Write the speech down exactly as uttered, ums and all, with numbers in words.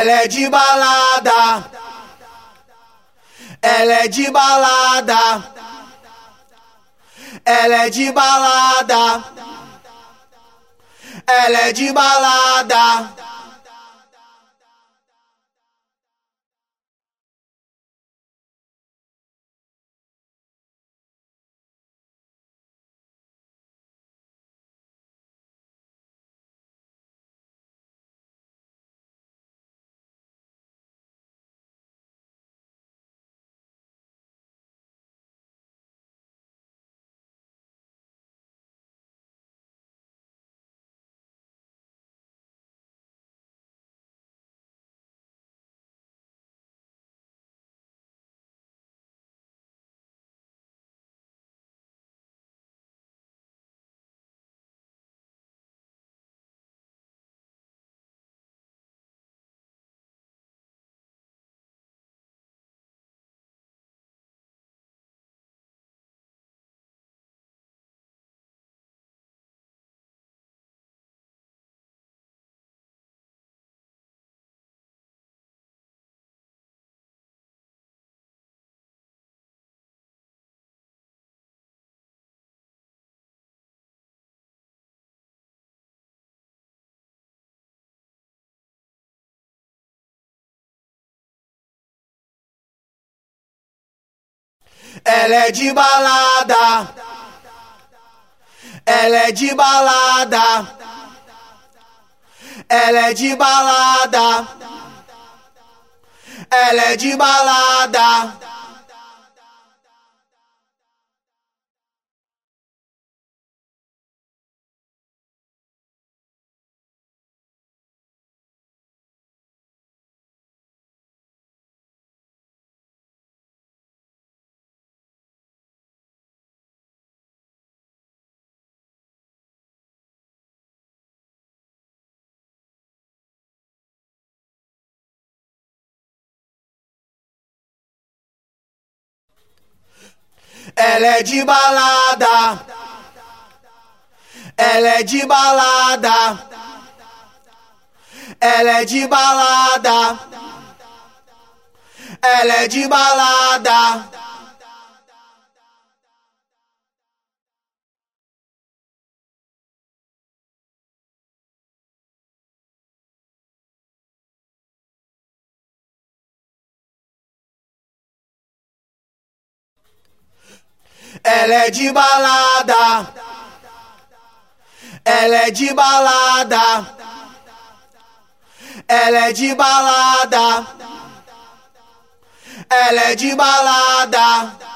Ela é de balada, ela é de balada, ela é de balada, ela é de balada. Ela é de balada, ela é de balada, ela é de balada, ela é de balada. Ela é de balada, ela é de balada, ela é de balada, ela é de balada. Ela é de balada, ela é de balada, ela é de balada, ela é de balada.